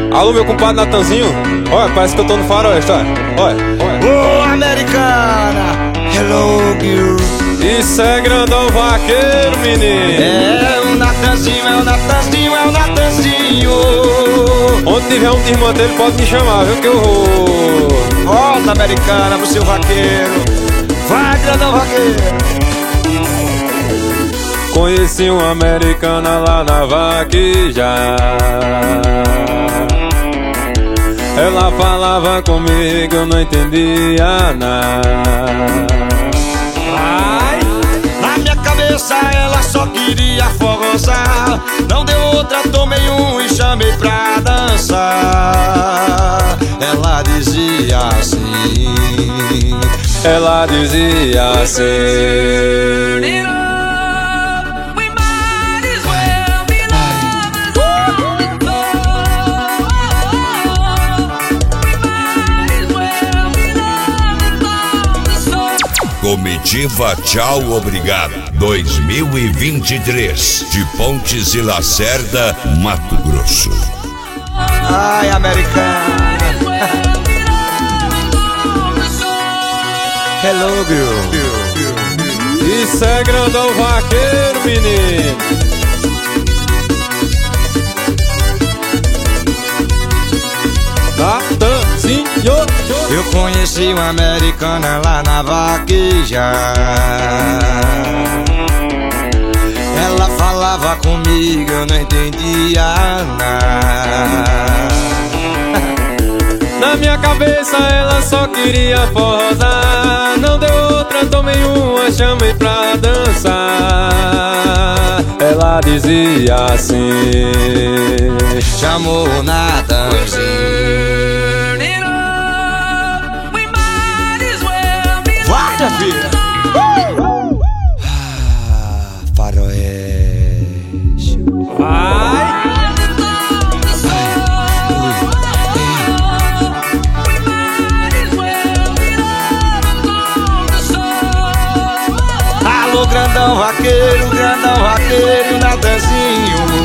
Alô, meu compadre Natanzinho. Olha, parece que eu tô no faroeste, olha. Ô, americana, hello, girl. Isso é grandão vaqueiro, menino. É o Natanzinho, é o Natanzinho, é o Natanzinho. Onde tiver um irmão dele, pode me chamar, viu, que eu vou. Volta, americana, pro seu vaqueiro. Vai, grandão vaqueiro. Conheci uma americana lá na vaqueja. Ela falava comigo, eu não entendia nada. Na minha cabeça ela só queria forrosar. Não deu outra, tomei um e chamei pra dançar. Ela dizia assim. Ela dizia assim. Comitiva Tchau Obrigado 2023 de Pontes e Lacerda, Mato Grosso. Ai, americana. Hello, girl. Isso é grandão vaqueiro, menino. Natanzinho. Eu conheci uma americana lá na vaqueja. Ela falava comigo, eu não entendia nada. Na minha cabeça ela só queria forrosar. Não deu outra, tomei uma, chamei pra dançar. Ela dizia assim. Chamou o Natanzinho. Vai, minha filha! Faroeste. Alô, grandão vaqueiro, Natanzinho.